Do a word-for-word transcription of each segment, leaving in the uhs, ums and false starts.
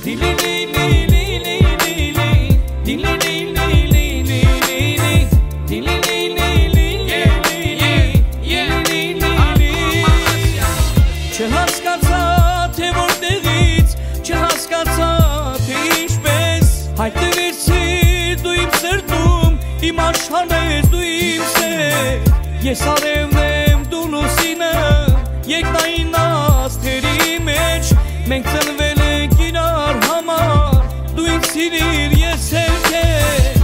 Չհասկացա, թե որտեղից, չհասկացա, թե ինչպես հայտնվեցի դու իմ սրտում, իմ աշխարհն ես դու իմ սեր, ես արևն եմ դու լուսինը, երկնային աստղերի մեջ, մենք ծնվել ենք իրար համար, դու ինձ սիրիր, ես էլ քեզ,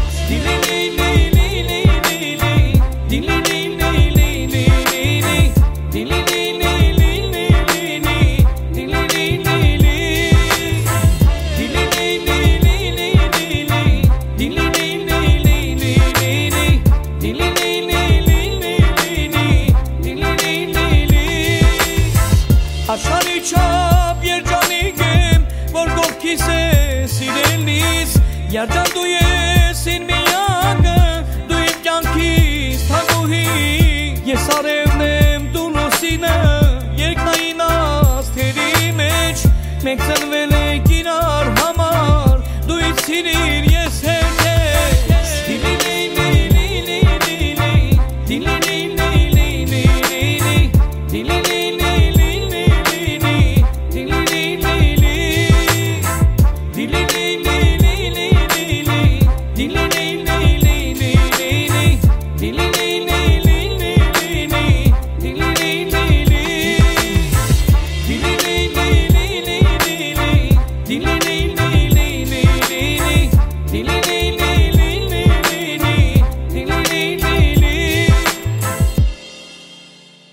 Աշխարհի չափ երջանիկ եմ, որ կողքիս ես սիրելիս, երջան դու ես իմ միակը, դու իմ կյանքիս թագուհի, ես արևն եմ դու լուսինը, երկնային աստղերի մեջ, մենք ծնվել